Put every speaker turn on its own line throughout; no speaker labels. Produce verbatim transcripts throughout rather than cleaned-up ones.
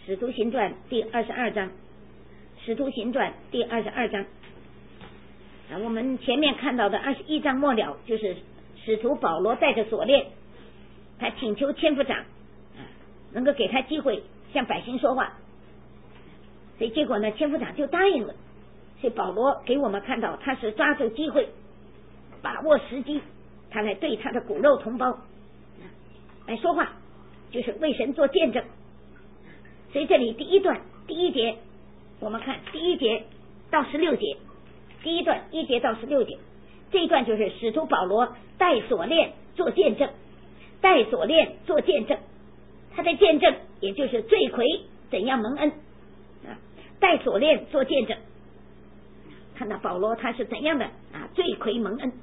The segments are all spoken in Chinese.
使徒行传第二十二章，使徒行传第二十二章啊，我们前面看到的二十一章末了，就是使徒保罗带着锁链，他请求千夫长啊能够给他机会向百姓说话，所以结果呢，千夫长就答应了。所以保罗给我们看到，他是抓住机会，把握时机，他来对他的骨肉同胞来说话，就是为神做见证。所以这里第一段第一节，我们看第一节到十六节，第一段一节到十六节，这一段就是使徒保罗带锁链做见证，带锁链做见证，他的见证也就是罪魁怎样蒙恩啊，带锁链做见证，看到保罗他是怎样的啊罪魁蒙恩。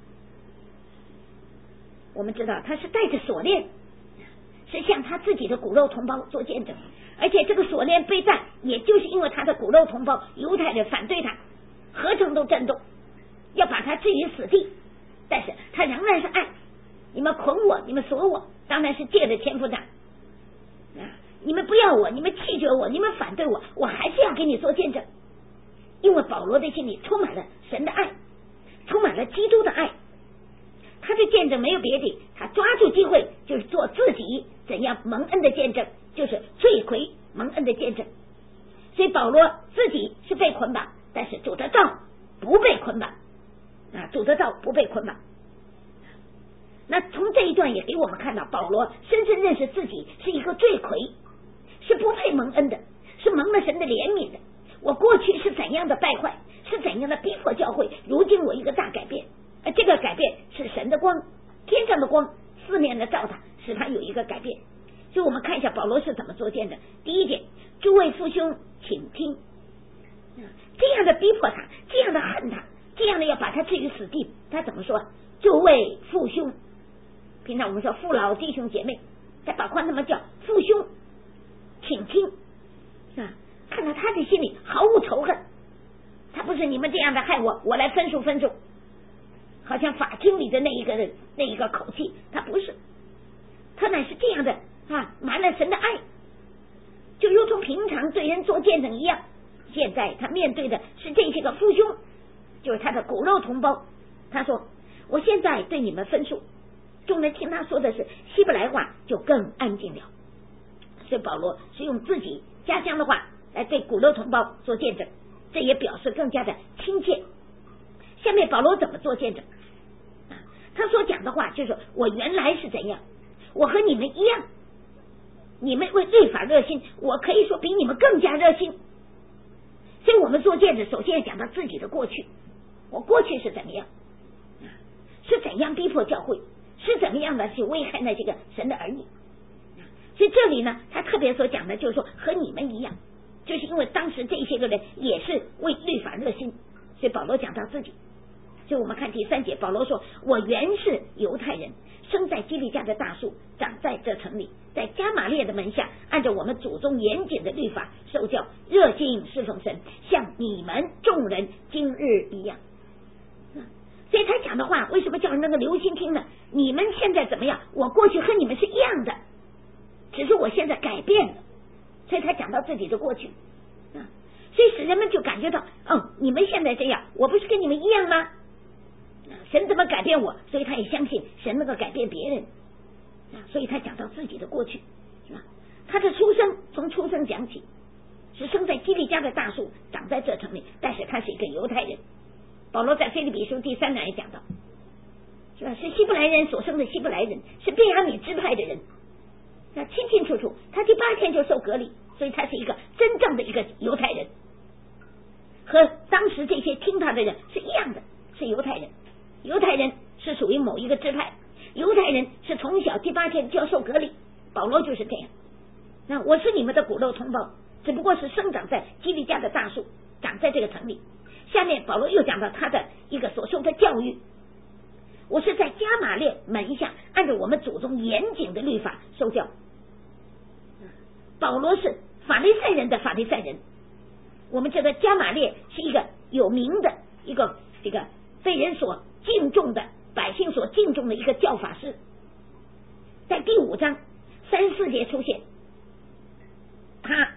我们知道他是带着锁链，是向他自己的骨肉同胞做见证，而且这个锁链被带，也就是因为他的骨肉同胞犹太人反对他，合成都震动，要把他置于死地，但是他仍然是爱，你们捆我，你们锁我，当然是借着千夫长啊，你们不要我，你们弃绝我，你们反对我，我还是要给你做见证，因为保罗的心里充满了神的爱，充满了基督的爱，他的见证没有别的，他抓住机会就是做自己怎样蒙恩的见证，就是罪魁蒙恩的见证。所以保罗自己是被捆绑，但是主的道不被捆绑啊，主的道不被捆绑。那从这一段也给我们看到，保罗深深认识自己是一个罪魁，是不配蒙恩的，是蒙了神的怜悯的。我过去是怎样的败坏，是怎样的逼迫教会，如今我一个大改变，而这个改变是神的光，天上的光四面的照他，使他有一个改变。所以我们看一下保罗是怎么做见证。第一点，诸位父兄请听，这样的逼迫他，这样的恨他，这样的要把他置于死地，他怎么说？诸位父兄，平常我们说父老弟兄姐妹，在宝矿他们叫父兄，请听啊，看到他的心里毫无仇恨，他不是你们这样的害我，我来分数分数，好像法庭里的那一个人那一个口气，他不是，他乃是这样的啊，满了神的爱，就如同平常对人做见证一样。现在他面对的是这些个父兄，就是他的骨肉同胞。他说：“我现在对你们分数。”众人听他说的是希伯来话，就更安静了。所以保罗是用自己家乡的话来对骨肉同胞做见证，这也表示更加的亲切。下面保罗怎么做见证？他所讲的话就是我原来是怎样，我和你们一样，你们为律法热心，我可以说比你们更加热心。所以我们做见证首先要讲到自己的过去，我过去是怎么样，是怎样逼迫教会，是怎么样的去危害那些个神的儿女。所以这里呢他特别所讲的就是说和你们一样，就是因为当时这些个人也是为律法热心，所以保罗讲到自己。所以我们看第三节，保罗说我原是犹太人，生在基利家的大树，长在这城里，在加玛列的门下，按照我们祖宗严谨的律法受教，热心侍奉神，像你们众人今日一样。所以他讲的话为什么叫人能够留心听呢？你们现在怎么样，我过去和你们是一样的，只是我现在改变了。所以他讲到自己的过去啊，所以使人们就感觉到，哦，你们现在这样，我不是跟你们一样吗？神怎么改变我？所以他也相信神能够改变别人啊，所以他讲到自己的过去是吧？他的出生从出生讲起，是生在基利家的大树，长在这城里，但是他是一个犹太人。保罗在腓立比书第三章也讲到，是吧？是希伯来人所生的希伯来人，是便雅悯支派的人，那清清楚楚。他第八天就受隔离，所以他是一个真正的一个犹太人，和当时这些听他的人是一样的，是犹太人。犹太人是属于某一个支派，犹太人是从小第八天就要受隔离，保罗就是这样。那我是你们的骨肉同胞，只不过是生长在基利家的大树，长在这个城里。下面保罗又讲到他的一个所受的教育，我是在加玛列门下，按照我们祖宗严谨的律法受教。保罗是法利赛人的法利赛人，我们知道加玛列是一个有名的一个这个被人所敬重的百姓所敬重的一个教法师，在第五章三十四节出现。他本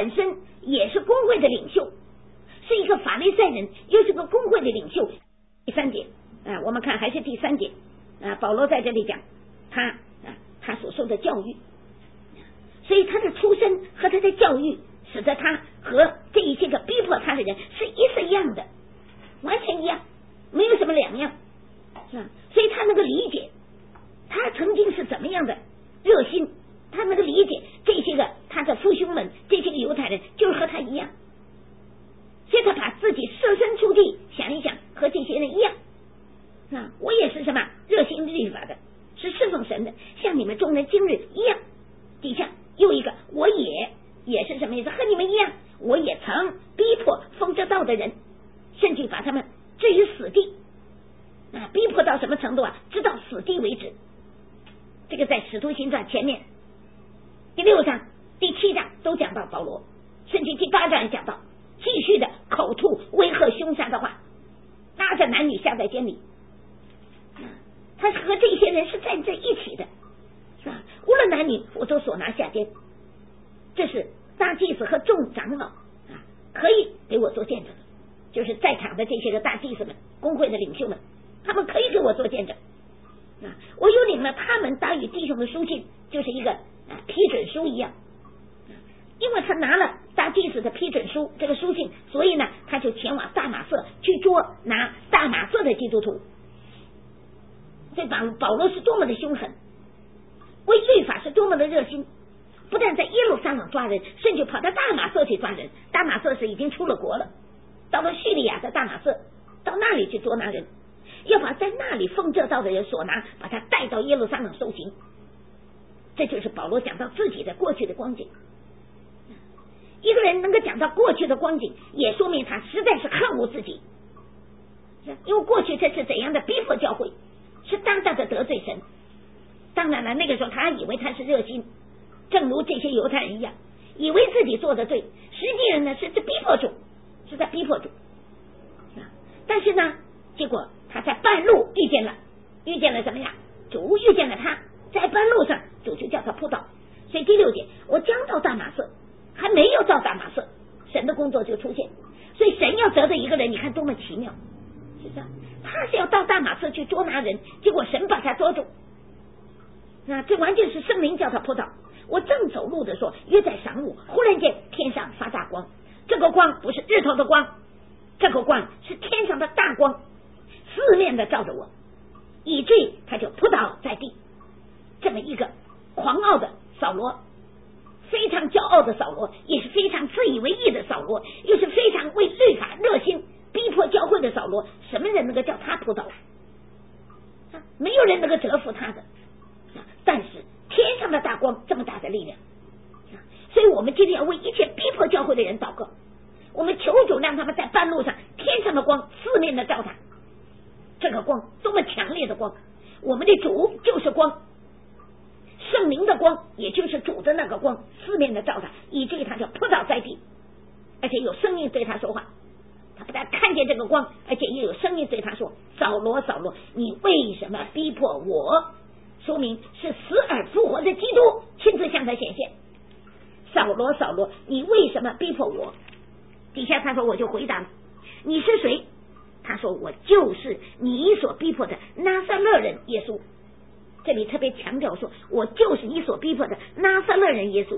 本身也是公会的领袖，是一个法利赛人，又是个公会的领袖。第三点啊，我们看还是第三点啊，保罗在这里讲他啊他所受的教育，所以他的出身和他的教育使得他和这一些个逼迫他的人是一式一样的，完全一样，没有什么两样，是吧？所以他能够理解他曾经是怎么样的热心，他能够理解这些个他的父兄们，这些个犹太人就是和他一样，所以他把自己设身处地想一想，和这些人一样啊，我也是什么热心律法的，是侍奉神的，像你们众人今日一样。底下又一个，我也也是什么意思？和你们一样，我也曾逼迫奉这道的人，甚至把他们置于死地啊！逼迫到什么程度啊？直到死地为止。这个在使徒行传前面第六章、第七章都讲到保罗，甚至第八章也讲到，继续的口吐威吓凶杀的话，拉着男女下在监里。他和这些人是站在一起的，是吧？无论男女，我都所拿下监。这是大祭司和众长老啊，可以给我做见证的，就是在场的这些个大祭司们、公会的领袖们，他们可以给我做见证啊。我又领了他们打与弟兄的书信，就是一个啊批准书一样。因为他拿了大祭司的批准书这个书信，所以呢，他就前往大马色去捉拿大马色的基督徒。这保保罗是多么的凶狠，为律法是多么的热心，不但在耶路撒冷抓人，甚至跑到大马色去抓人。大马色是已经出了国了，到了叙利亚的大马色，到那里去捉拿人，要把在那里奉这道的人所拿，把他带到耶路撒冷受刑。这就是保罗讲到自己的过去的光景。一个人能够讲到过去的光景，也说明他实在是恨恶自己，因为过去这是怎样的逼迫教会，是大大的得罪神。当然了，那个时候他以为他是热心，正如这些犹太人一样，以为自己做的对，实际上呢是在逼迫主，是在逼迫主。但是呢，结果他在半路遇见了，遇见了什么呀？主遇见了他，在半路上主就叫他扑倒。所以第六节，我将到大马色，还没有到大马色，神的工作就出现。所以神要得罪一个人，你看多么奇妙，是这样。他是要到大马色去捉拿人，结果神把他捉住。那这完全是圣灵叫他扑倒。我正走路的时候，约在晌午，忽然间天上发大光，这个光不是日头的光，这个光是天上的大光，四面的照着我，以至于他就扑倒在地。这么一个狂傲的扫罗，非常骄傲的扫罗，也是非常自以为意的扫罗，又是非常为律法热心逼迫教会的扫罗，什么人能够叫他扑倒？啊，没有人能够折服他的。啊，但是天上的大光这么大的力量，啊，所以我们今天要为一切逼迫教会的人祷告，我们求主让他们在半路上天上的光四面的照他，这个光多么强烈的光！我们的主就是光，圣灵的光也就是主的那个光，四面的照他，以至于他就扑倒在地，而且有声音对他说话。他不但看见这个光，而且也有声音对他说：扫罗扫罗，你为什么逼迫我？说明是死而复活的基督亲自向他显现。扫罗扫罗，你为什么逼迫我？底下他说，我就回答了，你是谁？他说，我就是你所逼迫的拿撒勒人耶稣。这里特别强调说，我就是你所逼迫的拿撒勒人耶稣。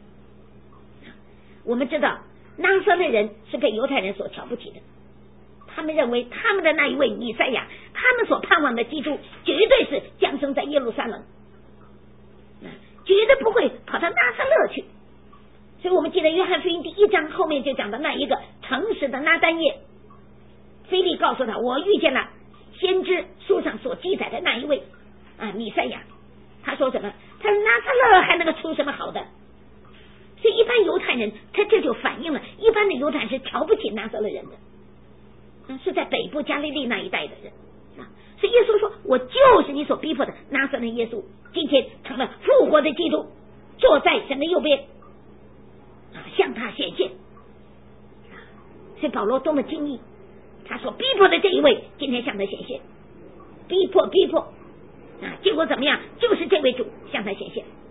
我们知道拿撒勒人是被犹太人所瞧不起的，他们认为他们的那一位弥赛亚，他们所盼望的基督绝对是降生在耶路撒冷，绝对不会跑到拿撒勒去。所以我们记得约翰福音第一章后面就讲的那一个诚实的拿但业，腓利告诉他，我遇见了先知书上所记载的那一位啊弥赛亚。他说什么？他说拿撒勒还能够出什么好的？所以一般犹太人，他这就反映了一般的犹太人是瞧不起拿撒勒人的，是在北部加利利那一带的人。所以耶稣说，我就是你所逼迫的拿撒勒耶稣，今天成了复活的基督，坐在神的右边，向他显现。所以保罗多么惊异，他所逼迫的这一位今天向他显现，逼迫逼迫啊，结果怎么样？就是这位主向他显现。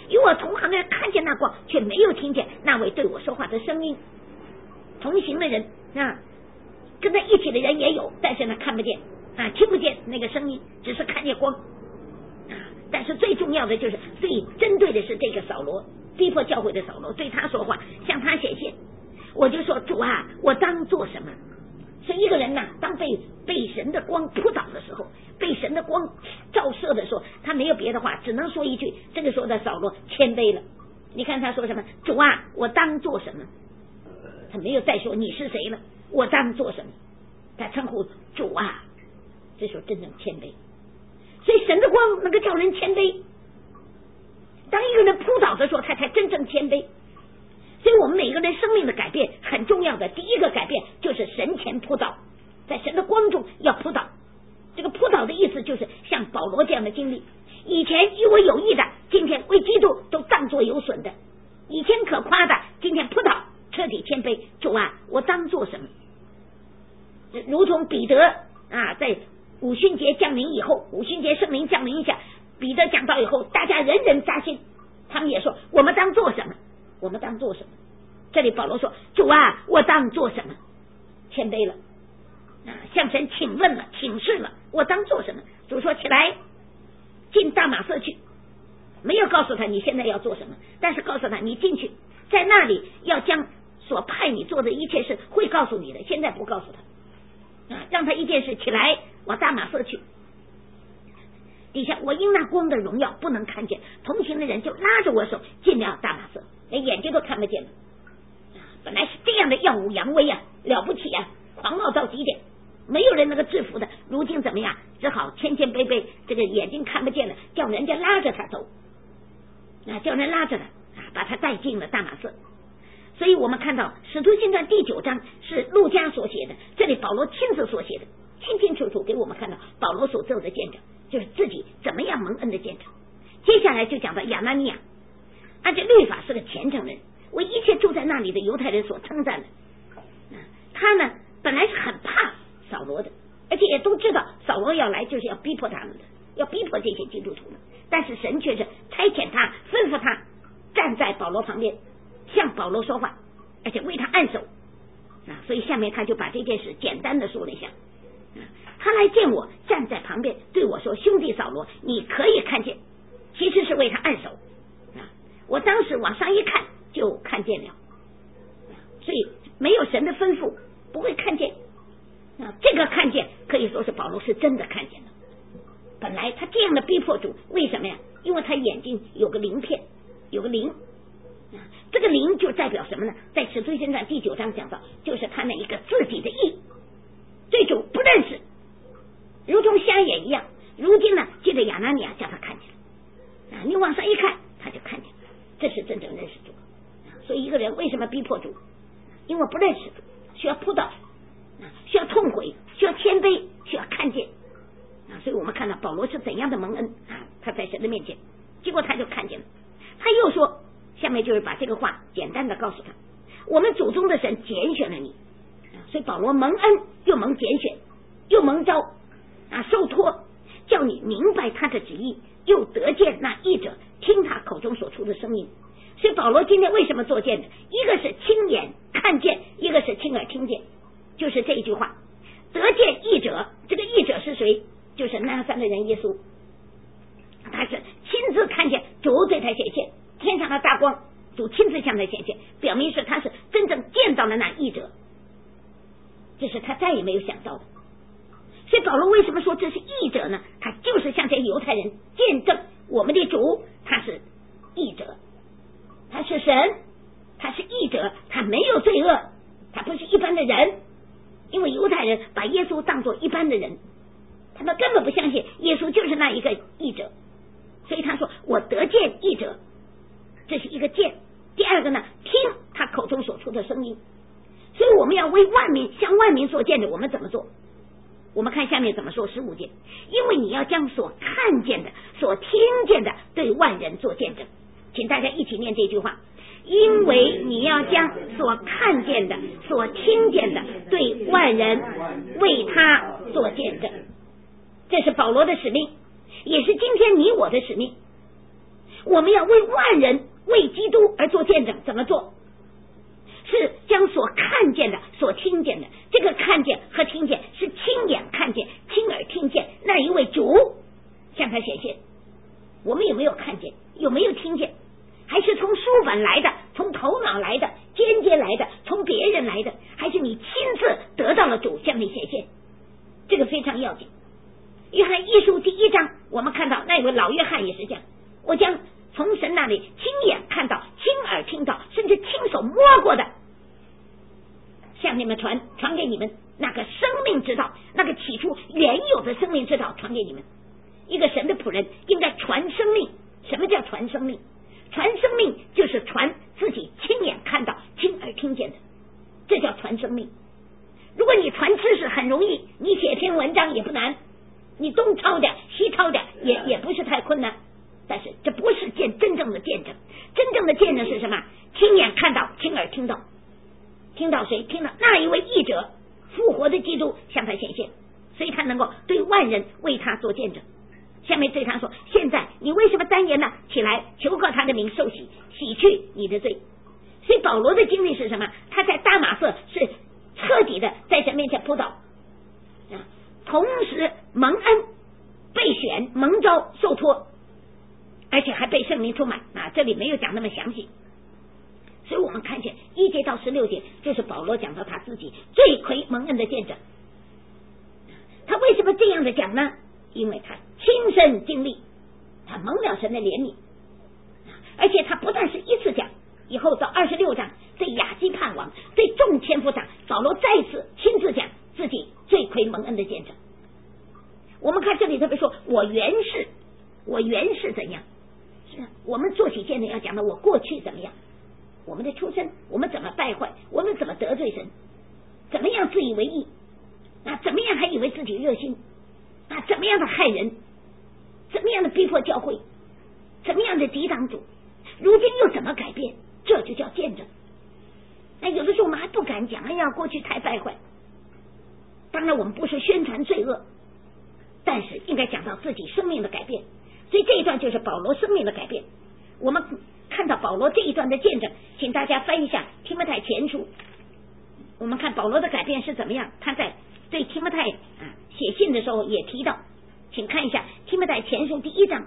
与我同行的人看见那光，却没有听见那位对我说话的声音。同行的人啊，跟他一起的人也有，但是呢看不见啊，听不见那个声音，只是看见光啊。但是最重要的就是，最针对的是这个扫罗，逼迫教会的扫罗，对他说话，向他显现。我就说主啊，我当做什么？所以一个人呐，当被被神的光扑倒的时候，被神的光照射的时候，他没有别的话，只能说一句。这个时候的扫罗谦卑了。你看他说什么？主啊，我当做什么？他没有再说你是谁了，我当做什么？他称呼主啊，这时候真正谦卑。所以神的光能够叫人谦卑。当一个人扑倒的时候，他才真正谦卑。所以我们每个人生命的改变很重要的第一个改变就是神前扑倒，在神的光中要扑倒。这个扑倒的意思就是像保罗这样的经历，以前与我有益的，今天为基督都当作有损的；以前可夸的，今天扑倒，彻底谦卑。主啊，我当做什么？如同彼得啊，在五旬节降临以后，五旬节圣灵降临一下，彼得讲到以后，大家人人扎心，他们也说我们当做什么？我们当做什么？这里保罗说主啊，我当做什么？谦卑了啊，向神请问了，请示了，我当做什么？主说起来进大马色去，没有告诉他你现在要做什么，但是告诉他你进去，在那里要将所派你做的一切事会告诉你的，现在不告诉他啊，让他一件事起来往大马色去。底下我因那光的荣耀不能看见，同行的人就拉着我手进了大马色，连眼睛都看不见了。本来是这样的耀武扬威啊，了不起啊，狂傲到极点，没有人能够制服的。如今怎么样？只好谦谦卑卑，这个眼睛看不见了，叫人家拉着他走啊，叫人拉着他啊，把他带进了大马色。所以我们看到《使徒行传》第九章是路加所写的，这里保罗亲自所写的，清清楚楚给我们看到保罗所做的见证，就是自己怎么样蒙恩的见证。接下来就讲到亚拿尼亚，按照律法是个虔诚人，为一切住在那里的犹太人所称赞的。他呢本来是很怕扫罗的，而且也都知道扫罗要来就是要逼迫他们的，要逼迫这些基督徒们。但是神却是差遣他，吩咐他站在保罗旁边，向保罗说话，而且为他按手啊。所以下面他就把这件事简单的说了一下。他来见我，站在旁边对我说：“兄弟扫罗，你可以看见。”其实是为他按手啊。我当时往上一看，就看见了。所以没有神的吩咐，不会看见啊。这个看见可以说是保罗是真的看见了。本来他这样的逼迫主，为什么呀？因为他眼睛有个鳞片，有个鳞啊。这个鳞就代表什么呢？在使徒行传第九章讲到，就是他那一个自己的义，对主不认识，如同瞎眼一样。如今呢，借着亚拿尼亚叫他看见了啊，你往上一看，他就看见了，这是真正认识主啊。所以一个人为什么逼迫主？因为不认识主，需要扑倒啊，需要痛悔，需要谦卑，需要看见啊。所以我们看到保罗是怎样的蒙恩啊，他在神的面前，结果他就看见了。他又说，下面就是把这个话简单的告诉他：我们祖宗的神拣选了你啊。所以保罗蒙恩又蒙拣选，又蒙召啊，受托，叫你明白他的旨意，又得见那义者听他口中所出的声音。所以保罗今天为什么做见证？一个是亲眼看见，一个是亲耳听见，就是这一句话：得见义者。这个义者是谁？就是拿撒勒人耶稣，他是亲自看见主对他显现，天上的大光，主亲自向他显现，表明是他是真正见到了那义者，这是他再也没有想到的。所以保罗为什么说这是义者呢？他就是向这些犹太人见证我们的主他是义者，他是神，他是义者，他没有罪恶，他不是一般的人。因为犹太人把耶稣当作一般的人，他们根本不相信耶稣就是那一个义者。所以他说我得见义者，这是一个见。第二个呢，听他口中所出的声音。所以我们要为万民向万民所见的，我们怎么做？我们看下面怎么说，十五节，因为你要将所看见的所听见的对万人做见证。请大家一起念这句话：因为你要将所看见的所听见的对万人为他做见证。这是保罗的使命，也是今天你我的使命。 我们要为万人为基督而做见证，怎么做？是将所看见的所听见的，这个看见和听见是亲眼看见亲耳听见那一位主向他显现。我们有没有看见？有没有听见？还是从书本来的，从头脑来的，间接来的，从别人来的，还是你亲自得到了主向你显现？这个非常要紧。约翰一书第一章我们看到那位老约翰也是这样，我将从神那里亲眼看到亲耳听到甚至亲手摸过的向你们传传给你们那个生命之道，那个起初原有的生命之道传给你们。一个神的仆人应该传生命。什么叫传生命？传生命就是传自己亲眼看到亲耳听见的，这叫传生命。如果你传知识很容易，你写篇文章也不难，你东抄点西抄点也也不是太困难，但是这不是见真正的见证。真正的见证是什么？亲眼看到亲耳听到。听到谁？听到那一位义者复活的基督向他显现，所以他能够对万人为他做见证。下面对他说，现在你为什么单言呢？起来求告他的名，受洗，洗去你的罪。所以保罗的经历是什么？他在大马色是彻底的在神面前扑倒，同时蒙恩被选蒙召受托，而且还被圣灵充满啊！这里没有讲那么详细，所以我们看见一节到十六节，这是保罗讲到他自己罪魁蒙恩的见证。他为什么这样的讲呢？因为他亲身经历，他蒙了神的怜悯，而且他不但是一次讲，以后到二十六章对亚基盼王对众千夫长，保罗再次亲自讲自己罪魁蒙恩的见证。我们看这里特别说，我原是我原是怎样，是我们做起见证要讲的我过去怎么样，我们的出身，我们怎么败坏，我们怎么得罪神，怎么样自以为义啊，怎么样还以为自己热心啊，怎么样的害人，怎么样的逼迫教会，怎么样的抵挡主，如今又怎么改变，这就叫见证。那有的时候我们还不敢讲，哎呀过去太败坏。当然我们不是宣传罪恶，但是应该讲到自己生命的改变。所以这一段就是保罗生命的改变。我们看到保罗这一段的见证，请大家翻一下提摩太前书，我们看保罗的改变是怎么样。他在对提摩太啊写信的时候也提到，请看一下提摩太前书第一章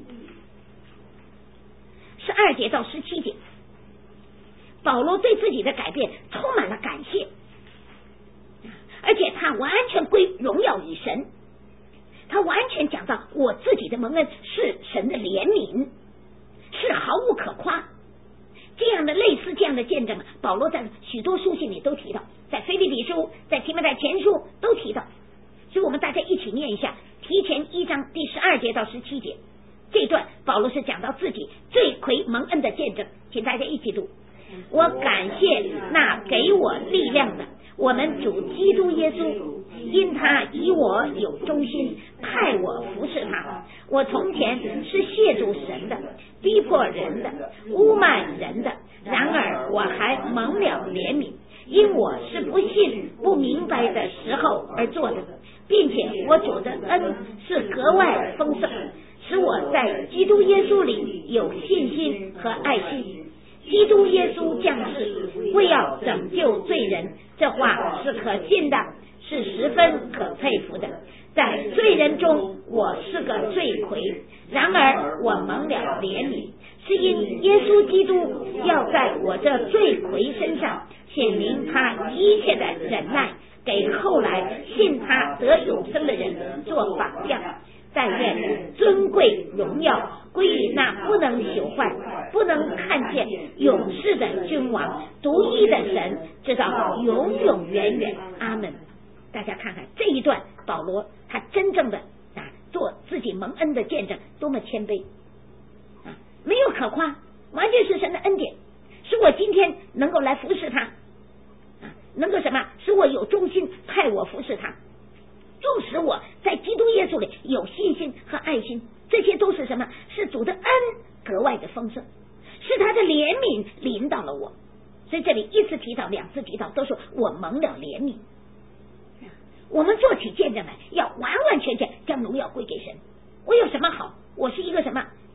十二节到十七节，保罗对自己的改变充满了感谢，而且他完全归荣耀于神，他完全讲到我自己的蒙恩是神的怜悯，是毫无可夸。这样的类似这样的见证，保罗在许多书信里都提到，在腓立比书，在提摩太前书都提到。所以我们大家一起念一下提前一章第十二节到十七节，这段保罗是讲到自己罪魁蒙恩的见证，请大家一起读。我感谢那给我力量的我们主基督耶稣，因他以我有忠心，派我服侍他。我从前是亵渎神的，逼迫人的，污慢人的，然而我还蒙了怜悯，因我是不信不明白的时候而做的，并且我主的恩是格外丰盛，使我在基督耶稣里有信心和爱心。基督耶稣降世为要拯救罪人，这话是可信的，是十分可佩服的。在罪人中我是个罪魁，然而我蒙了怜悯，是因耶稣基督要在我这罪魁身上显明他一切的忍耐，给后来信他得永生的人做榜样。但愿尊贵荣耀归于那不能朽坏、不能看见永世的君王，独一的神，直到永永远远。阿门。大家看看这一段，保罗他真正的啊做自己蒙恩的见证，多么谦卑啊！没有可夸，完全是神的恩典，使我今天能够来服侍他啊，能够什么？使我有忠心，派我服侍他。又使我在基督耶稣里有信心和爱心，这些都是什么？是主的恩格外的丰盛，是他的怜悯临到了我。所以这里一次提到，两次提到，都说我蒙了怜悯。我们做起见证来，要完完全全将荣耀归给神。我有什么好？我是一个什么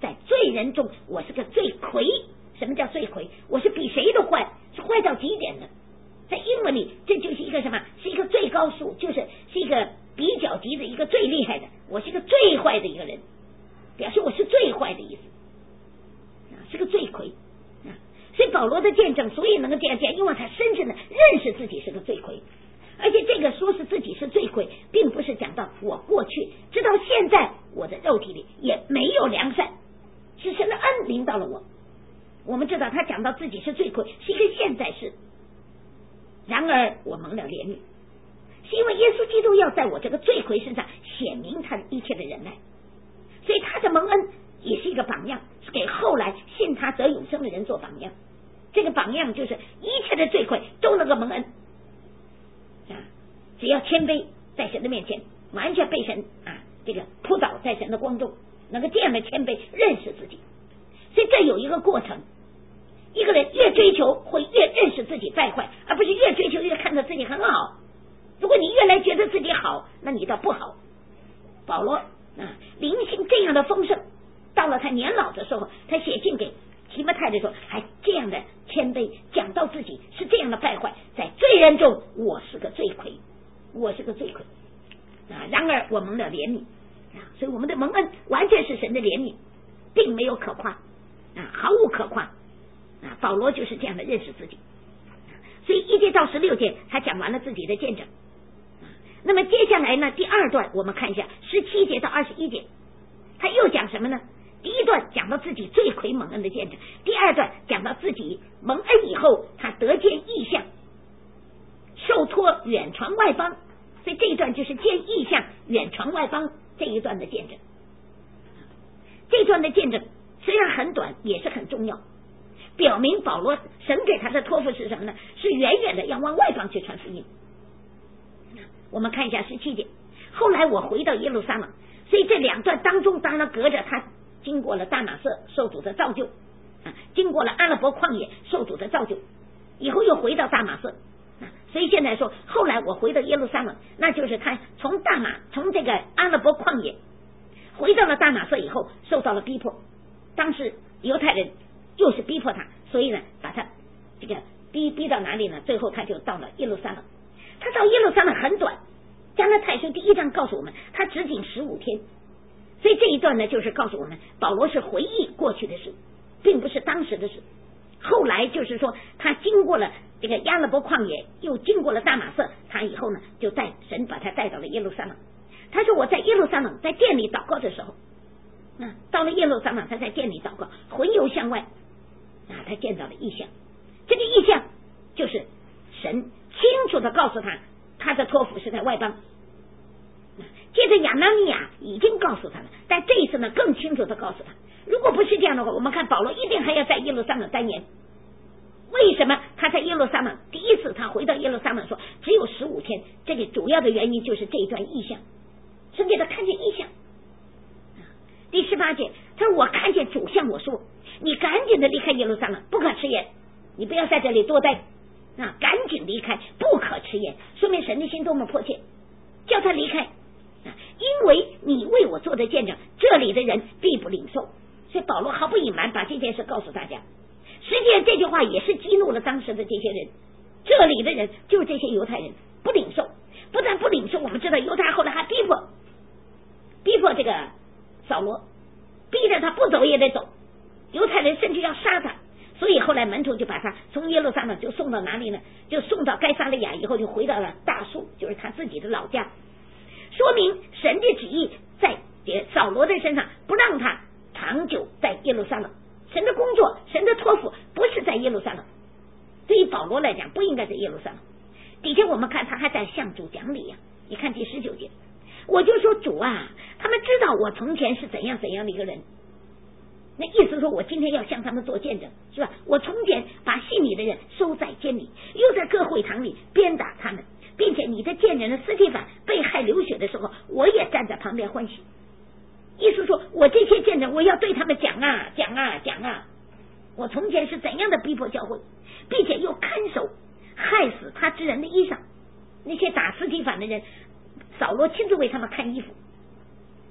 在罪人中我是个罪魁。什么叫罪魁？我是比谁都坏，是坏到极点的。在英文里这就是一个什么？是一个最高数，就是是一个比较级的一个最厉害的，我是一个最坏的一个人，表示我是最坏的意思，是个罪魁。所以保罗的见证所以能够这样讲，因为他深深的认识自己是个罪魁。而且这个说是自己是罪魁，并不是讲到我过去直到现在我的肉体里也没有良善，是神的恩临到了我。我们知道他讲到自己是罪魁是一个现在式，然而我蒙了怜悯，是因为耶稣基督要在我这个罪魁身上显明他的一切的忍耐，所以他的蒙恩也是一个榜样，是给后来信他得永生的人做榜样。这个榜样就是一切的罪魁都能够蒙恩啊，只要谦卑在神的面前，完全被神啊这个扑倒在神的光中，能够这样的谦卑认识自己。所以这有一个过程，一个人越追求会越认识自己败坏，而不是越追求越看到自己很好。如果你越来觉得自己好，那你倒不好。保罗啊，灵性这样的丰盛，到了他年老的时候，他写信给提摩太的时候还这样的谦卑，讲到自己是这样的败坏，在罪人中我是个罪魁，我是个罪魁啊！然而我蒙了怜悯啊，所以我们的蒙恩完全是神的怜悯，并没有可夸啊，毫无可夸啊！保罗就是这样的认识自己，所以一节到十六节他讲完了自己的见证。那么接下来呢，第二段我们看一下十七节到二十一节，他又讲什么呢？第一段讲到自己罪魁蒙恩的见证，第二段讲到自己蒙恩以后他得见异象，受托远传外邦，所以这一段就是见异象远传外邦这一段的见证。这一段的见证虽然很短，也是很重要，表明保罗神给他的托付是什么呢？是远远的要往外邦去传福音。我们看一下十七节，后来我回到耶路撒冷，所以这两段当中当然隔着他经过了大马色受主的造就啊，经过了阿拉伯旷野受主的造就，以后又回到大马色啊，所以现在说后来我回到耶路撒冷，那就是他从大马从这个阿拉伯旷野回到了大马色以后受到了逼迫，当时犹太人又是逼迫他，所以呢把他这个逼逼到哪里呢？最后他就到了耶路撒冷。他到耶路撒冷很短，加拉太书第一章告诉我们他只仅十五天，所以这一段呢就是告诉我们保罗是回忆过去的事，并不是当时的事。后来就是说他经过了这个亚勒伯旷野，又经过了大马色，他以后呢就带神把他带到了耶路撒冷。他说我在耶路撒冷在店里祷告的时候啊，到了耶路撒冷他在店里祷告，魂游向外啊，他见到了异象，这个异象就是神清楚的告诉他他的托付是在外邦。接着亚拿尼亚已经告诉他了，但这一次呢更清楚的告诉他，如果不是这样的话，我们看保罗一定还要在耶路撒冷三年。为什么他在耶路撒冷第一次他回到耶路撒冷说只有十五天？这里主要的原因就是这一段异象，神给他看见异象。第十八节他说我看见主向我说，你赶紧的离开耶路撒冷，不可迟延，你不要在这里多待啊，赶紧离开，不可迟延，说明神的心多么迫切，叫他离开啊，因为你为我做的见证，这里的人必不领受。所以保罗毫不隐瞒把这件事告诉大家。实际上这句话也是激怒了当时的这些人，这里的人就是这些犹太人不领受，不但不领受，我们知道犹太后来还逼迫逼迫这个扫罗，逼着他不走也得走，犹太人甚至要杀他，所以后来门徒就把他从耶路撒冷就送到哪里呢？就送到该撒利亚，以后就回到了大树，就是他自己的老家，说明神的旨意在扫罗的身上，不让他长久在耶路撒冷。神的工作，神的托付不是在耶路撒冷，对于保罗来讲不应该在耶路撒冷。底下我们看他还在向主讲理呀、啊，你看第十九节，我就说主啊，他们知道我从前是怎样怎样的一个人，那意思说我今天要向他们做见证，是吧？我从前把信你的人收在监里，又在各会堂里鞭打他们，并且你的见人的司提反被害流血的时候，我也站在旁边欢喜。意思说我这些见证我要对他们讲啊讲啊讲啊，我从前是怎样的逼迫教会，并且又看守害死他之人的衣裳，那些打司提反的人，扫罗亲自为他们看衣服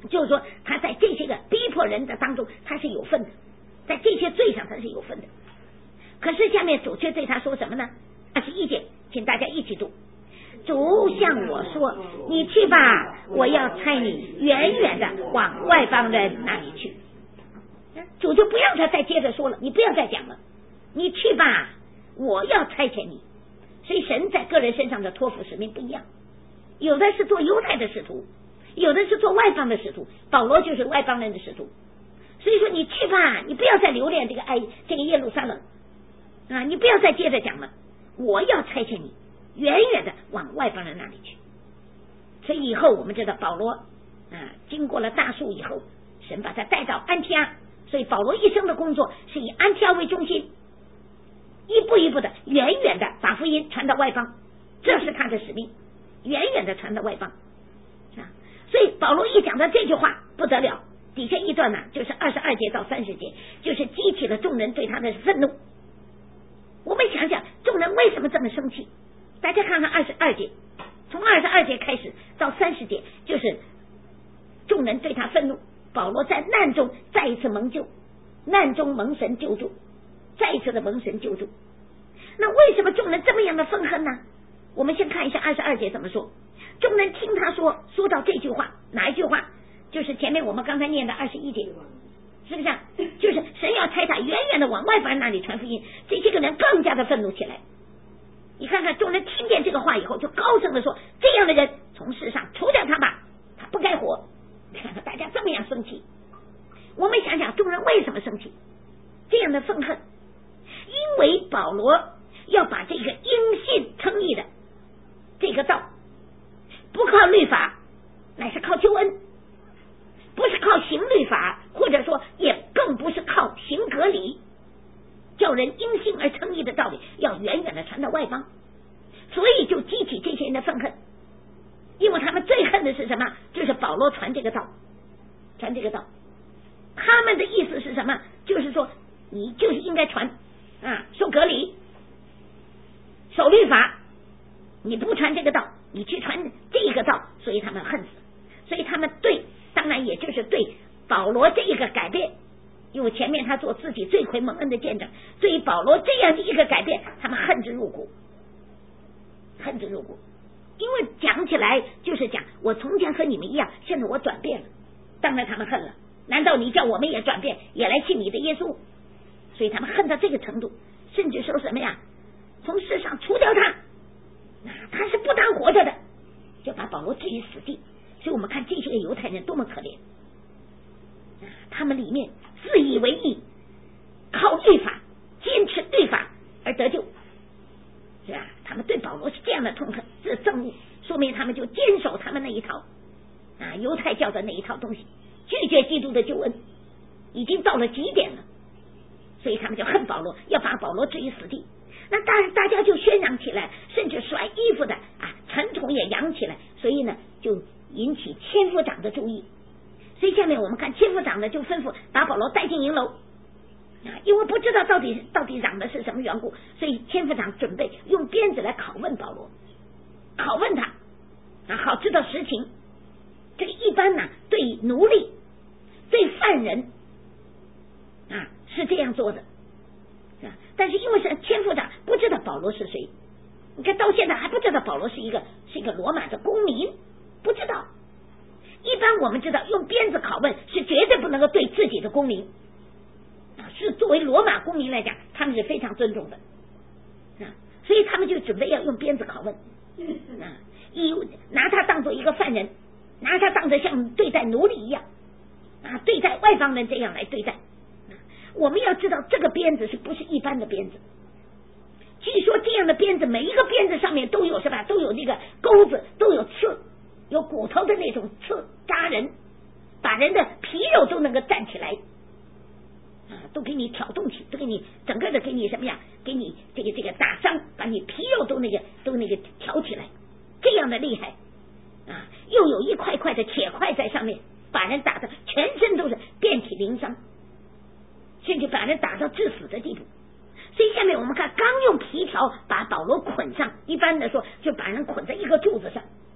就是说他在这些个逼迫人的当中他是有份的，在这些罪上他是有份的。可是下面主却对他说什么呢？二十一节，请大家一起读。主向我说，你去吧，我要差你远远的往外邦人那里去。主就不让他再接着说了，你不要再讲了，你去吧，我要差遣你。所以神在个人身上的托付使命不一样，有的是做犹太的使徒，有的是做外邦的使徒，保罗就是外邦人的使徒。所以说你去吧，你不要再留恋这个爱这个耶路撒冷啊，你不要再接着讲了，我要差遣你远远的往外邦人那里去。所以以后我们知道保罗啊，经过了大树以后，神把他带到安提阿，所以保罗一生的工作是以安提阿为中心，一步一步的远远的把福音传到外邦，这是他的使命，远远的传到外邦啊。所以保罗一讲到这句话不得了，底下一段呢就是二十二节到三十节，就是激起了众人对他的愤怒。我们想想众人为什么这么生气，大家看看二十二节，从二十二节开始到三十节，就是众人对他愤怒，保罗在难中再一次蒙救，难中蒙神救助，再一次的蒙神救助。那为什么众人这么样的愤恨呢？我们先看一下二十二节怎么说。众人听他说说到这句话，哪一句话？就是前面我们刚才念的二十一节，是不是、啊？就是神要差他远远的往外邦人那里传福音，这些个人更加的愤怒起来。你看看众人听见这个话以后就高声的说，这样的人从世上除掉他吧，他不该活。你看看大家这么样生气，我们想想众人为什么生气，这样的愤恨，因为保罗要把这个因信称义的这个道，不靠律法，乃是靠救恩，不是靠行律法，或者说也更不是靠行隔离，叫人因信而称义的道理要远远的传到外邦，所以就激起这些人的愤恨。因为他们最恨的是什么？就是保罗传这个道，传这个道，他们的意思是什么？就是说你就是应该传啊，受隔离，守律法，你不传这个道，你去传这个道，所以他们恨死。所以他们对，当然也就是对保罗这一个改变，因为前面他做自己罪魁蒙恩的见证，对于保罗这样的一个改变，他们恨之入骨，恨之入骨。因为讲起来就是讲我从前和你们一样，现在我转变了，当然他们恨了。难道你叫我们也转变，也来信你的耶稣？所以他们恨到这个程度，甚至说什么呀，从世上除掉他，他是不当活着的，就把保罗置于死地。所以我们看这些个犹太人多么可怜，他们里面自以为义，靠律法，坚持律法而得救，是吧？他们对保罗是这样的痛恨，这证悟说明他们就坚守他们那一套啊，犹太教的那一套东西，拒绝基督的救恩，已经到了极点了。所以他们就恨保罗，要把保罗置于死地。那当然大家就喧嚷起来，甚至甩衣服的啊，尘土也扬起来。所以呢，就引起千夫长的注意。所以下面我们看千夫长呢，就吩咐把保罗带进营楼啊，因为不知道到底到底嚷的是什么缘故，所以千夫长准备用鞭子来拷问保罗，拷问他啊，好知道实情。这个一般呢，对奴隶、对犯人啊是这样做的，啊，但是因为是千夫长不知道保罗是谁，你看到现在还不知道保罗是一个是一个罗马的公民，不知道。一般我们知道用鞭子拷问是绝对不能够对自己的公民啊，是作为罗马公民来讲，他们是非常尊重的啊，所以他们就准备要用鞭子拷问啊，以拿他当做一个犯人，拿他当作像对待奴隶一样啊，对待外邦人这样来对待。我们要知道这个鞭子是不是一般的鞭子，据说这样的鞭子每一个鞭子上面都有什么，都有那个钩子，都有刺，有骨头的那种刺扎人，把人的皮肉都能够站起来啊，都给你挑动起，都给你整个的给你什么呀，给你这个这个打伤，把你皮肉都那个都那个挑起来，这样的厉害啊，又有一块块的铁块在上面，把人打的全身都是遍体鳞伤，甚至把人打到致死的地步。所以下面我们看，刚用皮条把保罗捆上，一般的说就把人捆在一个柱子上，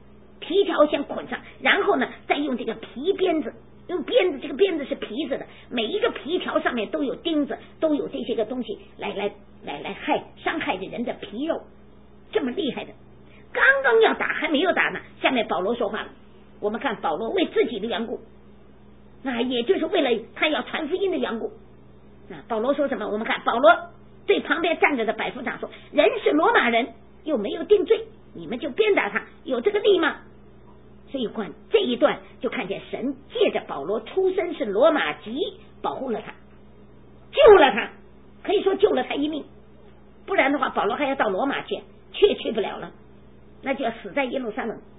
皮条先捆上，然后呢再用这个皮鞭子，用鞭子，这个鞭子是皮子的，每一个皮条上面都有钉子，都有这些个东西来来来来害伤害着人的皮肉，这么厉害的。刚刚要打还没有打呢，下面保罗说话了。我们看保罗为自己的缘故，啊，也就是为了他要传福音的缘故，啊，保罗说什么？我们看保罗对旁边站着的百夫长说：“人是罗马人，又没有定罪，你们就鞭打他，有这个力吗？”所以看这一段就看见神借着保罗出身是罗马籍，保护了他，救了他，可以说救了他一命。不然的话，保罗还要到罗马去，去也去不了了，那就要死在耶路撒冷。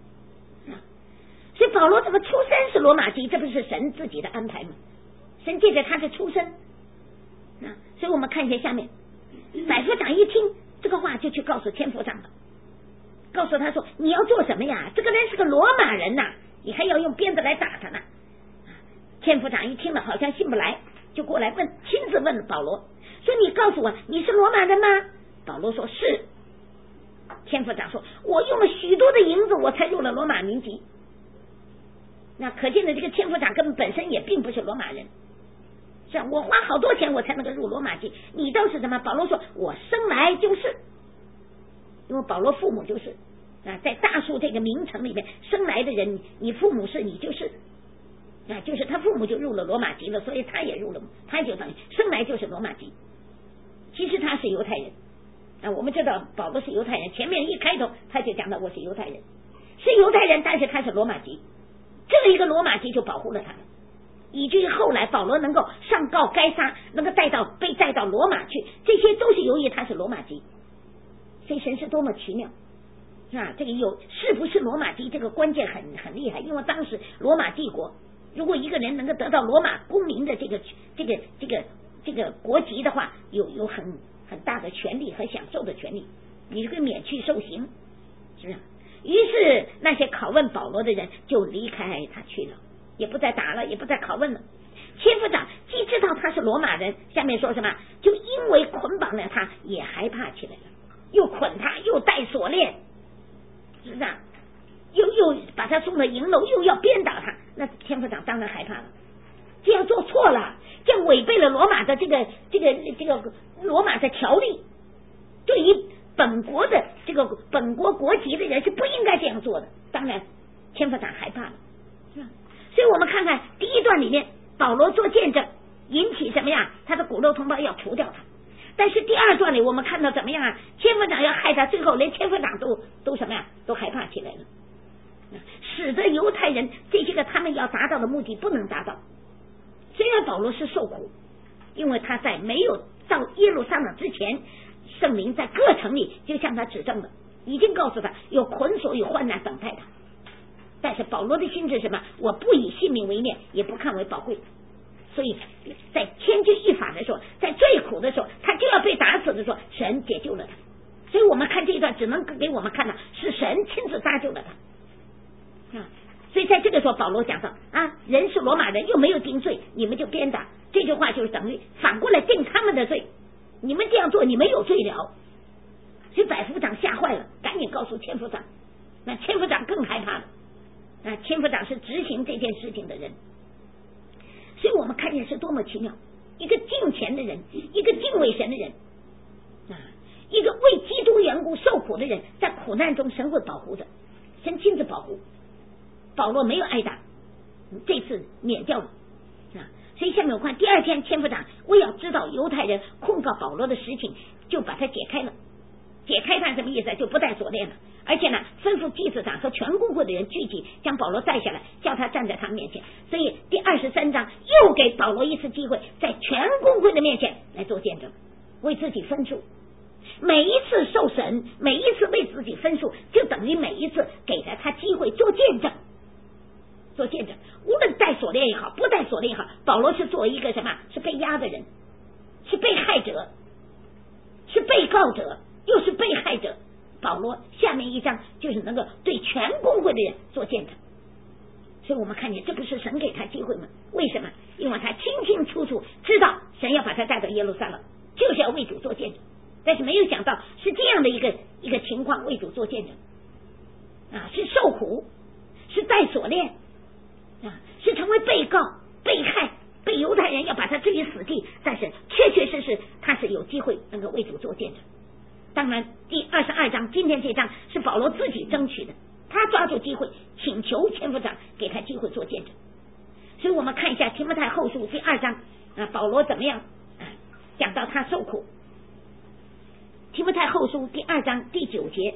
所以保罗这个出身是罗马籍，这不是神自己的安排吗？神借着他的出身，啊，所以我们看一下下面，百夫长一听这个话，就去告诉千夫长了，告诉他说：“你要做什么呀？这个人是个罗马人呐、啊，你还要用鞭子来打他呢。”千夫长一听了，好像信不来，就过来问，亲自问保罗说：“你告诉我，你是罗马人吗？”保罗说：“是。”千夫长说：“我用了许多的银子，我才入了罗马民籍。”那可见的这个千夫长根本本身也并不是罗马人，是啊，我花好多钱我才能够入罗马籍，你倒是什么？保罗说：“我生来就是。”因为保罗父母就是啊，在大数这个名城里面生来的人，你父母是你就是啊，就是他父母就入了罗马籍了，所以他也入了，他就等于生来就是罗马籍。其实他是犹太人啊，我们知道保罗是犹太人，前面一开头他就讲到我是犹太人，是犹太人，但是他是罗马籍，这一个罗马籍就保护了他们，以至于后来保罗能够上告该撒，能够带到被带到罗马去，这些都是由于他是罗马籍。所以神是多么奇妙啊！这个有是不是罗马籍，这个关键很很厉害，因为当时罗马帝国，如果一个人能够得到罗马公民的这个这个这个这个国籍的话，有有很很大的权利和享受的权利，你可以免去受刑，是不是？于是那些拷问保罗的人就离开他去了，也不再打了，也不再拷问了。千夫长既知道他是罗马人，下面说什么？就因为捆绑了他，也害怕起来了。又捆他，又戴锁链，是不是啊？又又把他送到营楼，又要鞭打他，那千夫长当然害怕了。这样做错了，这样违背了罗马的这个这个这个罗马的条例，对于本国的这个本国国籍的人是不应该这样做的。当然，千夫长害怕了，是吧？所以我们看看第一段里面，保罗做见证，引起什么呀？他的骨肉同胞要除掉他。但是第二段里我们看到怎么样啊？千夫长要害他，最后连千夫长都都什么呀？都害怕起来了，使得犹太人这些个他们要达到的目的不能达到。虽然保罗是受苦，因为他在没有到耶路撒冷之前，圣灵在各城里就向他指证了，已经告诉他有捆锁有患难等待他。但是保罗的心是什么？我不以性命为念，也不看为宝贵。所以在千钧一发的时候，在最苦的时候，他就要被打死的时候，神解救了他。所以我们看这一段只能给我们看到是神亲自搭救了他啊。所以在这个时候保罗讲到啊，人是罗马人又没有定罪，你们就鞭打，这句话就是等于反过来定他们的罪，你们这样做你们有罪了。所以百夫长吓坏了，赶紧告诉千夫长，那千夫长更害怕了啊，千夫长是执行这件事情的人。所以我们看见是多么奇妙，一个敬虔的人，一个敬畏神的人啊，一个为基督缘故受苦的人，在苦难中神会保护的，神亲自保护。保罗没有挨打，这次免掉了啊。所以下面我看第二天，千夫长为要知道犹太人控告保罗的实情，就把他解开了。解开他什么意思？就不带锁链了，而且呢，吩咐祭司长和全公会的人聚集，将保罗带下来，叫他站在他们面前。所以第二十三章又给保罗一次机会，在全公会的面前来做见证，为自己分数。每一次受审，每一次为自己分数，就等于每一次给了他机会做见证。做见证，无论带锁链也好，不带锁链也好，保罗是作为一个什么？是被压的人，是被害者，是被告者，又是被害者。保罗下面一章就是能够对全公会的人做见证，所以我们看见这不是神给他机会吗？为什么？因为他清清楚楚知道神要把他带到耶路撒冷，就是要为主做见证，但是没有想到是这样的一个一个情况，为主做见证啊，是受苦，是戴锁链啊，是成为被告、被害，被犹太人要把他置于死地，但是确确实实他是有机会能够为主做见证。当然第二十二章今天这章是保罗自己争取的，他抓住机会请求千夫长给他机会做见证。所以我们看一下提摩太后书第二章啊，保罗怎么样啊讲到他受苦。提摩太后书第二章第九节，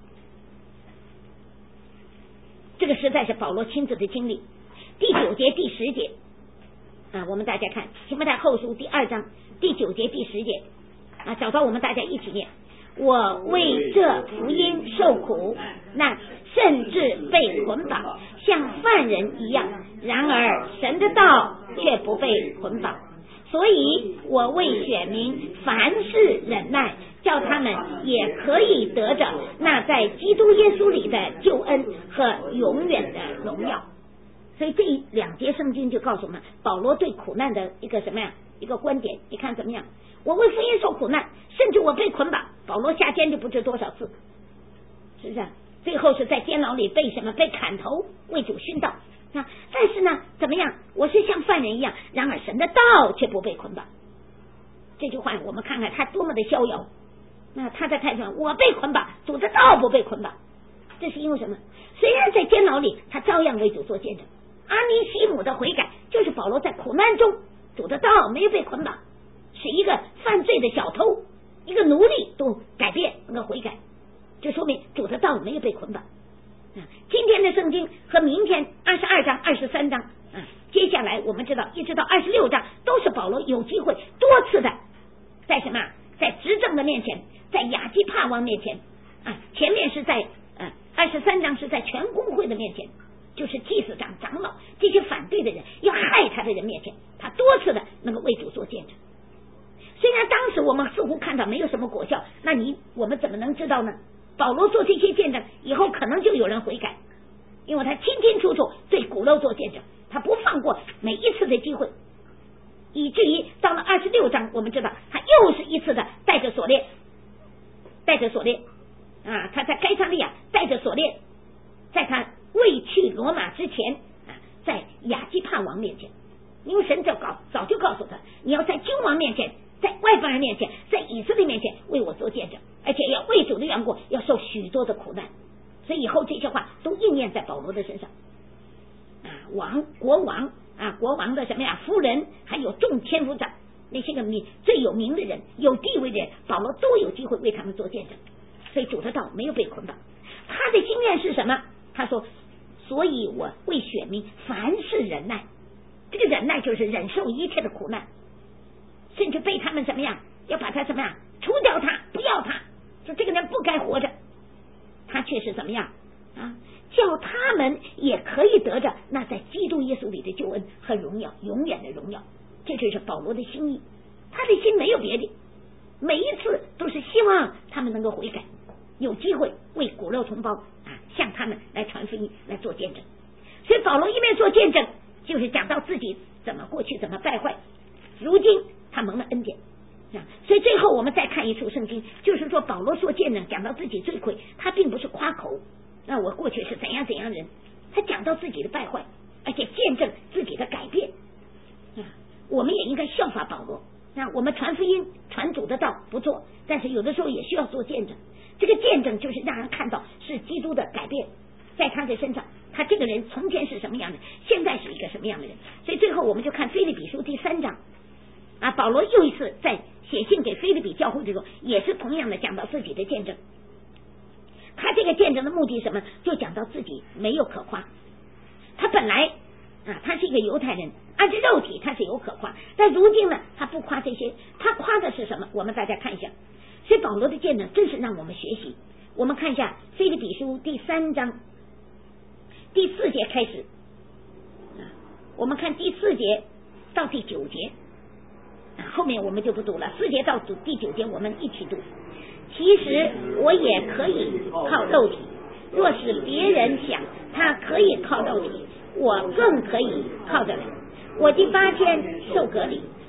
这个实在是保罗亲自的经历。第九节第十节啊，我们大家看提摩太后书第二章第九节第十节啊，找到我们大家一起念。我为这福音受苦，那甚至被捆绑，像犯人一样，然而神的道却不被捆绑，所以我为选民凡事忍耐，叫他们也可以得着那在基督耶稣里的救恩和永远的荣耀。所以这两节圣经就告诉我们保罗对苦难的一个什么样一个观点。你看怎么样？我为福音受苦难，甚至我被捆绑，保罗下监就不知多少次，是不是？最后是在监牢里被什么被砍头，为主殉道啊！但是呢，怎么样？我是像犯人一样，然而神的道却不被捆绑。这句话我们看看他多么的逍遥。那他在台上，我被捆绑，主的道不被捆绑，这是因为什么？虽然在监牢里，他照样为主做见证。阿尼西姆的悔改，就是保罗在苦难中，主的道没有被捆绑，使一个犯罪的小偷、一个奴隶都改变那个悔改，这说明主的道没有被捆绑。啊，今天的圣经和明天二十二章、二十三章，啊，接下来我们知道一直到二十六章，都是保罗有机会多次的在什么，在执政的面前，在亚基帕王面前啊，前面是在呃二十三章是在全公会的面前，就是祭司长、长老这些反对的人要害他的人面前，他多次的能够为主做见证。虽然当时我们似乎看到没有什么果效，那你我们怎么能知道呢？保罗做这些见证以后，可能就有人悔改，因为他清清楚楚对骨肉做见证，他不放过每一次的机会，以至于到了二十六章，我们知道他又是一次的带着锁链，带着锁链啊，他在该撒利亚带着锁链，在他未去罗马之前啊，在亚基帕王面前，因为神就告早就告诉他，你要在君王面前，在外邦人面前，在以色列面前为我做见证，而且要为主的缘故要受许多的苦难。所以以后这些话都应验在保罗的身上啊，王国王啊，国王的什么呀，夫人，还有众千夫长，那些个名最有名的人、有地位的人，保罗都有机会为他们做见证。所以主的道没有被捆绑。他的心愿是什么？他说，所以我为选民凡事忍耐。这个忍耐就是忍受一切的苦难，甚至被他们怎么样，要把他怎么样除掉他，不要他，说这个人不该活着，他却是怎么样啊？叫他们也可以得着那在基督耶稣里的救恩和荣耀，永远的荣耀。这就是保罗的心意，他的心没有别的，每一次都是希望他们能够悔改，有机会为骨肉同胞啊，向他们来传福音，来做见证。所以保罗一面做见证，就是讲到自己怎么过去怎么败坏，如今他蒙了恩典。所以最后我们再看一处圣经，就是说保罗说见证，讲到自己罪愧，他并不是夸口，那我过去是怎样怎样人，他讲到自己的败坏，而且见证自己的改变。我们也应该效法保罗，我们传福音传主的道不做，但是有的时候也需要做见证。这个见证就是让人看到是基督的改变在他的身上，他这个人从前是什么样的，现在是一个什么样的人。所以最后我们就看腓立比书第三章啊，保罗又一次在写信给腓立比教会的时候，也是同样的讲到自己的见证。他这个见证的目的是什么？就讲到自己没有可夸。他本来啊，他是一个犹太人，按照肉体他是有可夸，但如今呢，他不夸这些，他夸的是什么？我们大家看一下。所以保罗的见证真是让我们学习。我们看一下腓立比书第三章第四节开始，我们看第四节到第九节，后面我们就不读了，四节到第九节我们一起读。其实我也可以靠肉体，若是别人想他可以靠肉体，我更可以靠着来。我第八天受隔离，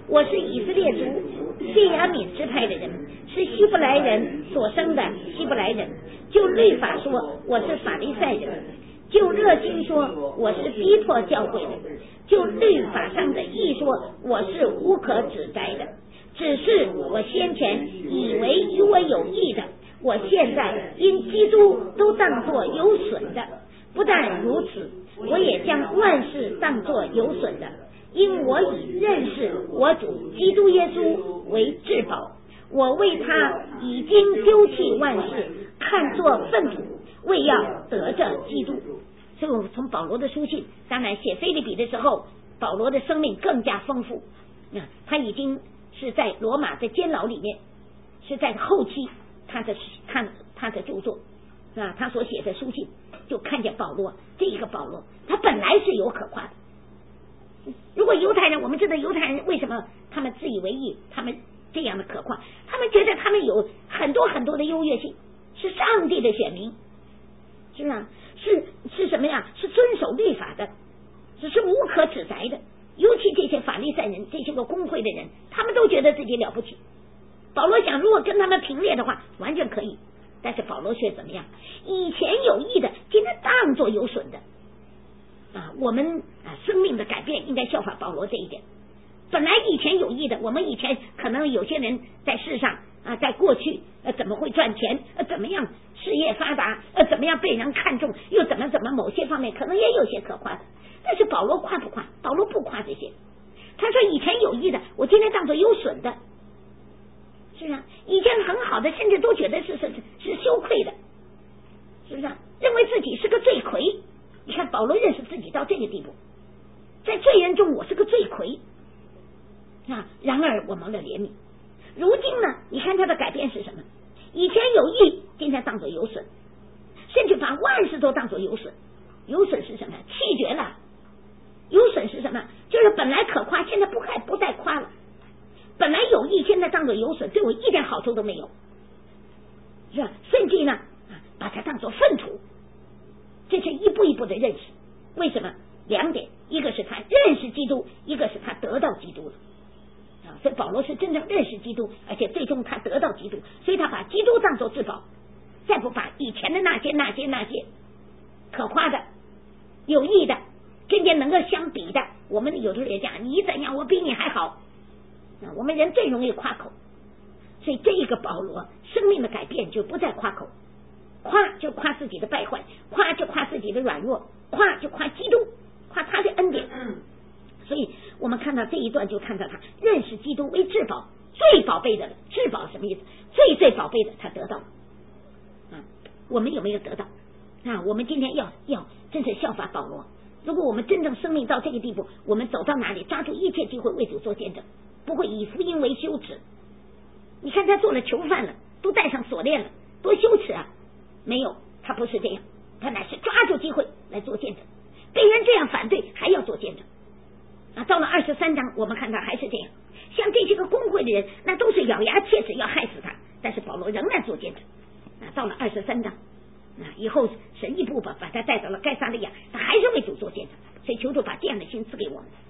我是以色列族谢雅敏支派的人，是希伯来人所生的希伯来人。就律法说，我是法利赛人；就热心说，我是逼迫教会的；就律法上的义说，我是无可指摘的。只是我先前以为与我有益的，我现在因基督都当作有损的。不但如此，我也将万事当作有损的，因我以认识我主基督耶稣为至宝。我为他已经丢弃万事，看作粪土，为要得着基督。所以我从保罗的书信，当然写腓立比的时候，保罗的生命更加丰富。啊，他已经是在罗马的监牢里面，是在后期他的看他的著作啊，他所写的书信，就看见保罗这一个保罗，他本来是有可夸的。如果犹太人，我们知道犹太人为什么他们自以为意，他们这样的可夸，他们觉得他们有很多很多的优越性，是上帝的选民，是吧？是是什么呀？是遵守律法的，只是无可指摘的。尤其这些法利赛人，这些个公会的人，他们都觉得自己了不起。保罗想，如果跟他们平列的话，完全可以。但是保罗却怎么样？以前有益的，今天当作有损的啊！我们啊，生命的改变应该效法保罗这一点。本来以前有益的，我们以前可能有些人在世上啊，在过去呃怎么会赚钱，呃怎么样事业发达，呃怎么样被人看重，又怎么怎么某些方面可能也有些可夸的。但是保罗夸不夸？保罗不夸这些。他说以前有益的，我今天当作有损的。是啊，以前很好的，甚至都觉得是是是羞愧的，是不是、啊？认为自己是个罪魁。你看保罗认识自己到这个地步，在罪人中我是个罪魁啊！然而我蒙了怜悯。如今呢，你看他的改变是什么？以前有益，今天当作有损，甚至把万事都当作有损。有损是什么？弃绝了。有损是什么？就是本来可夸，现在不还不再夸了。本来有益，现在当作有损，对我一点好处都没有，是吧？甚至呢，啊，把它当作粪土。这是一步一步的认识。为什么？两点，一个是他认识基督，一个是他得到基督了。啊，所以保罗是真正认识基督，而且最终他得到基督，所以他把基督当作至宝，再不把以前的那些那些那些可夸的、有益的，跟人能够相比的，我们有时候也讲你怎样，我比你还好。啊，我们人最容易夸口，所以这一个保罗生命的改变就不再夸口，夸就夸自己的败坏，夸就夸自己的软弱，夸就夸基督，夸他的恩典。所以我们看到这一段，就看到他认识基督为至宝，最宝贝的了。至宝什么意思？最最宝贝的他得到了。啊，我们有没有得到？啊，我们今天要要真是效法保罗。如果我们真正生命到这个地步，我们走到哪里，抓住一切机会为主做见证，不会以福音为羞耻。你看他做了囚犯了，都戴上锁链了，多羞耻啊！没有，他不是这样，他乃是抓住机会来做见证，被人这样反对还要做见证啊！到了二十三章，我们看他还是这样，像这些个公会的人，那都是咬牙切齿要害死他，但是保罗仍然做见证啊！到了二十三章啊，以后神一步把把他带到了该撒利亚，他还是为主做见证，所以求主把这样的心赐给我们。